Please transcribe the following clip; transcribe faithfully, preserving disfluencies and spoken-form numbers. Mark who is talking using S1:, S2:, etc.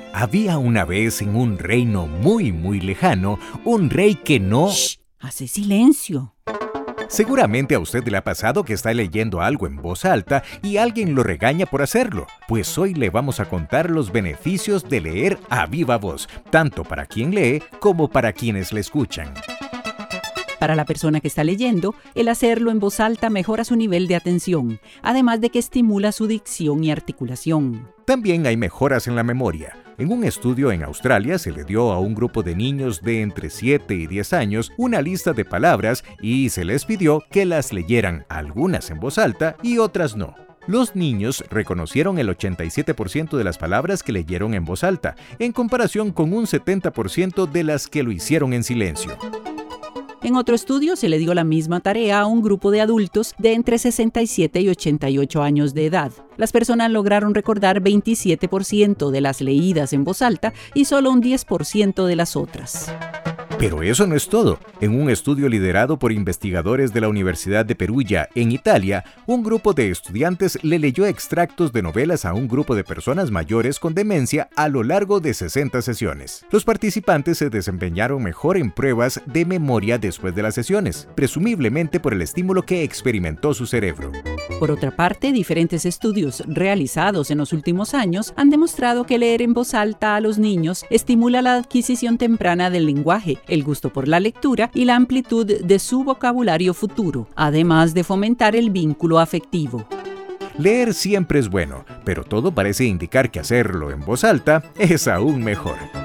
S1: Había una vez en un reino muy muy lejano, un rey que no...
S2: ¡Shh! ¡Hace silencio!
S1: Seguramente a usted le ha pasado que está leyendo algo en voz alta y alguien lo regaña por hacerlo. Pues hoy le vamos a contar los beneficios de leer a viva voz, tanto para quien lee como para quienes le escuchan.
S2: Para la persona que está leyendo, el hacerlo en voz alta mejora su nivel de atención, además de que estimula su dicción y articulación.
S1: También hay mejoras en la memoria. En un estudio en Australia se le dio a un grupo de niños de entre siete y diez años una lista de palabras y se les pidió que las leyeran, algunas en voz alta y otras no. Los niños reconocieron el ochenta y siete por ciento de las palabras que leyeron en voz alta, en comparación con un setenta por ciento de las que lo hicieron en silencio.
S2: En otro estudio se le dio la misma tarea a un grupo de adultos de entre sesenta y siete y ochenta y ocho años de edad. Las personas lograron recordar veintisiete por ciento de las leídas en voz alta y solo un diez por ciento de las otras.
S1: Pero eso no es todo. En un estudio liderado por investigadores de la Universidad de Perugia, en Italia, un grupo de estudiantes le leyó extractos de novelas a un grupo de personas mayores con demencia a lo largo de sesenta sesiones. Los participantes se desempeñaron mejor en pruebas de memoria después de las sesiones, presumiblemente por el estímulo que experimentó su cerebro.
S2: Por otra parte, diferentes estudios realizados en los últimos años han demostrado que leer en voz alta a los niños estimula la adquisición temprana del lenguaje, el gusto por la lectura y la amplitud de su vocabulario futuro, además de fomentar el vínculo afectivo.
S1: Leer siempre es bueno, pero todo parece indicar que hacerlo en voz alta es aún mejor.